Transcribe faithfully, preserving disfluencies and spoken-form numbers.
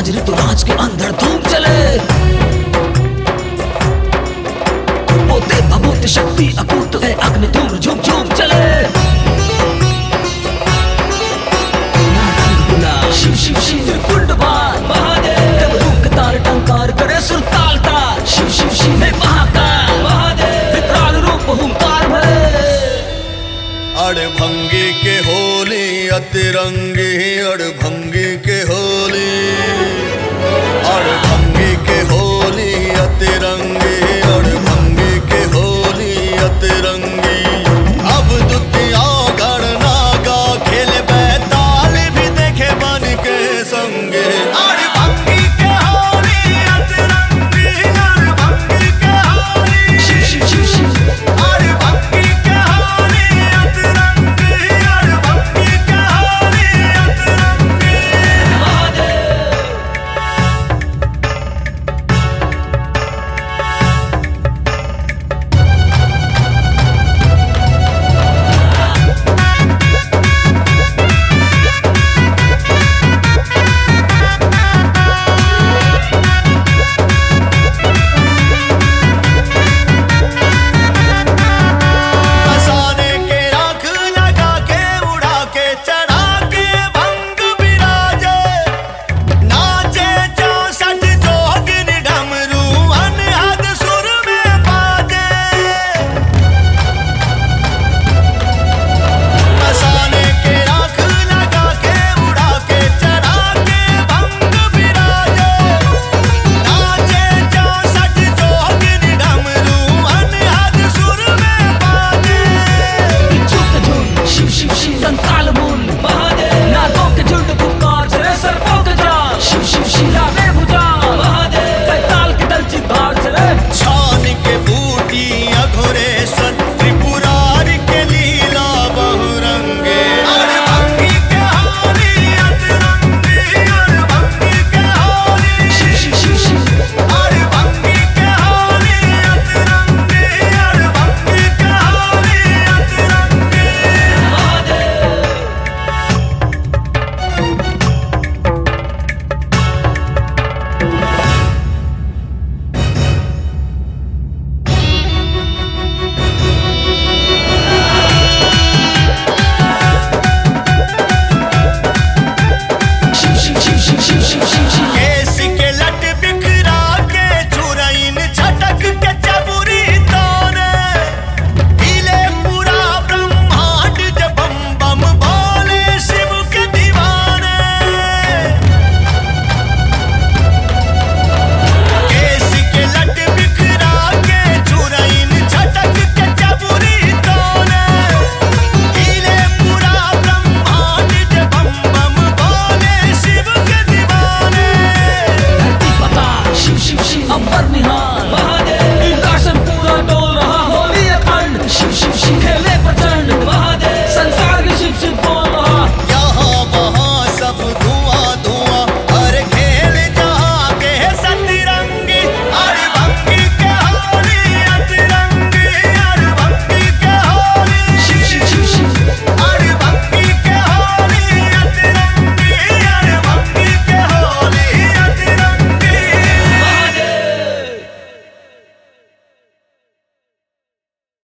आज ऋतुराज के अंदर धूम चले। पोते भभूत शक्ति अकूत है, अग्नि धूम झुम झुम चले। शिव शिव शिव कुंडवान महादेव, रूप तार टंकार करे सुर ताल ताल। शिव शिव शिव है महाकाल महादेव, विकराल रूप हुंकार भरे। अड़भंगी के होली अतिरंगी, अड़भंगी के